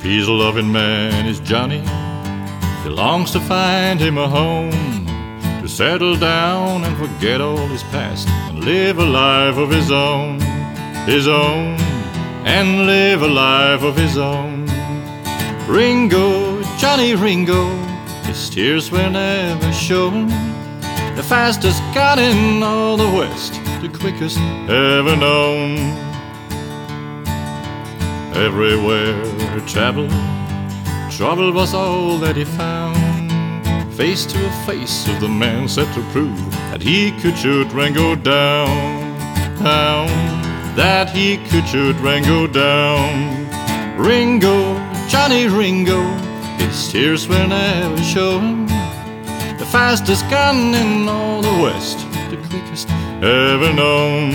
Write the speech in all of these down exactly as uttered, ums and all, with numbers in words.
He's a loving man, is Johnny. He longs to find him a home, to settle down and forget all his past, and live a life of his own, his own, and live a life of his own. Ringo, Johnny Ringo, his tears were never shown. The fastest gun in all the West, the quickest ever known. Everywhere he traveled, trouble was all that he found. Face to face with the man set to prove that he could shoot Ringo down, down, that he could shoot Ringo down. Ringo, Johnny Ringo, his tears were never shown. The fastest gun in all the West, the quickest ever known.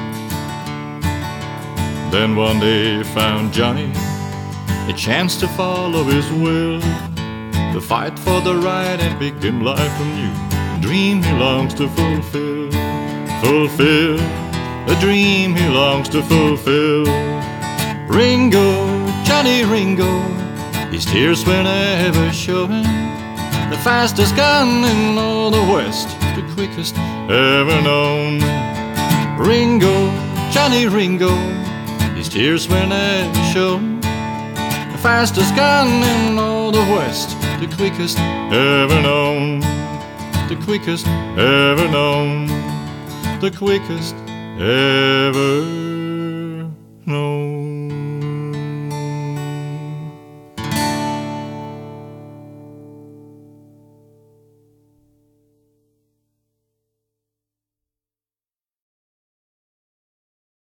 Then one day he found Johnny a chance to follow his will, to fight for the right and begin life anew. A dream he longs to fulfill, fulfill, a dream he longs to fulfill. Ringo, Johnny Ringo, his tears were never showing. The fastest gun in all the West, the quickest ever known. Ringo, Johnny Ringo, his tears were never shown. The fastest gun in all the West, the quickest ever known. The quickest ever known. The quickest ever known.